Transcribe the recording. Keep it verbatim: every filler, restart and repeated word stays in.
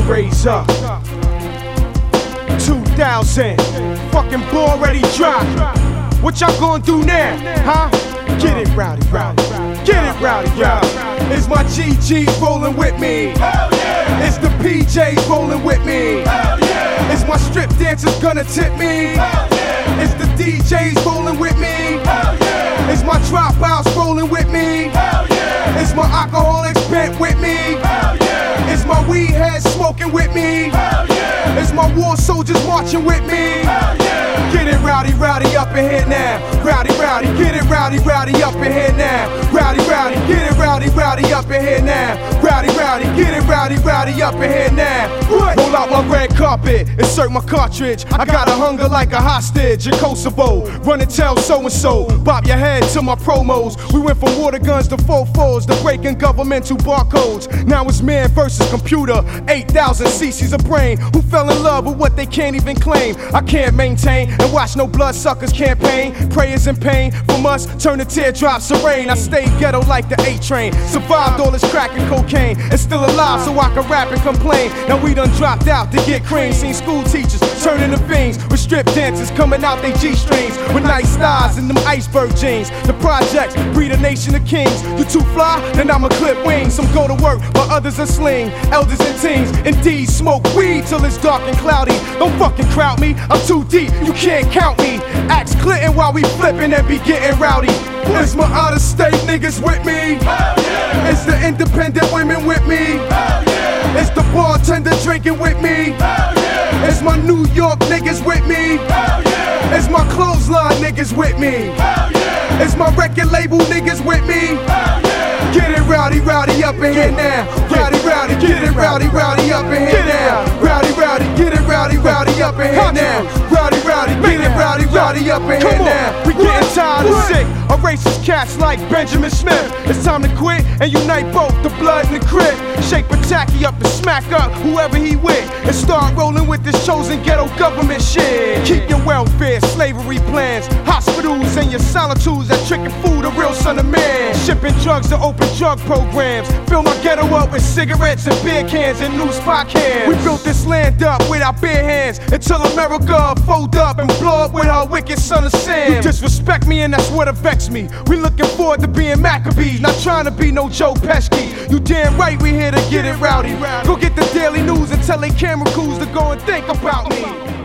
Raise up. two thousand, fucking ball ready drop. What y'all gonna do now, huh? Get it rowdy, rowdy, get it rowdy, rowdy. It's my G Gs rolling with me. Hell yeah. It's the P Js rolling with me. Hell yeah. It's my strip dancers gonna tip me. Hell yeah. It's the D Js rolling with me. Hell yeah. It's my dropouts rolling with me. Hell yeah. It's my alcoholics bent with me. Hell yeah. It's my weed heads smoking with me. Hell yeah. It's my war soldiers marching with me. Hell yeah. Get it rowdy, rowdy up in here now. Rowdy, rowdy, get it rowdy, rowdy up in here now. Rowdy, rowdy, get it rowdy, rowdy up in here now. Rowdy, rowdy, get it rowdy, rowdy up in here now. What? Roll out my red carpet, insert my cartridge. I got a hunger like a hostage in Kosovo. Run and tell so and so, bop your head to my promos. We went from water guns to four fours to breaking governmental barcodes. Now it's man versus computer, eight thousand cc's of brain. Who fell in love with what they can't even claim? I can't maintain and watch no bloodsuckers campaign. Prayers and pain from us turn to teardrops of rain. I stayed ghetto like the A train. Survived all this crack and cocaine. And still alive so I can rap and complain. Now we done dropped out to get cream. Seen school teachers turning to fiends with strip dancers coming out they G-strings with nice thighs and them iceberg jeans. The projects breed a nation of kings. You too fly? Then I'ma clip wings. Some go to work while others are sling. Elders and teens indeed smoke weed till it's dark and cloudy. Don't fucking crowd me, I'm too deep, you can't count me. Axe Clinton while we flipping and be getting rowdy. It's my out of state niggas with me. Hell yeah. It's the independent women with me. Hell yeah. It's the bartender drinking with me. Hell yeah. It's my New York niggas with me. Hell yeah. It's my clothesline niggas with me. Hell yeah. It's my record label niggas with me. Hell yeah. Get it rowdy, rowdy up in here now. Rowdy, rowdy, get it rowdy, rowdy up in here now. Rowdy, rowdy, get it rowdy, rowdy up in here now. Rowdy, rowdy, get it rowdy, rowdy up in here now. We getting tired of sick of racist cats like Benjamin Smith. It's time to quit and unite both the blood and the crib. Shake Pataki up and smack up whoever he with, and start rolling with this chosen ghetto government shit. Keep your welfare, slavery plans, hospitals and your solitudes that tricking food, a real son of man. Shipping drugs to open drug programs. Fill my ghetto up with cigarettes and beer cans and new spot cans. We built this land up with our bare hands until America fold up and blow up with our wicked son of Sam. You disrespect me and that's what affects me. We looking forward to being Maccabees, not trying to be no Joe Pesci. You damn right we here to get it rowdy. Go get the Daily News and tell they camera crews to go and think about me.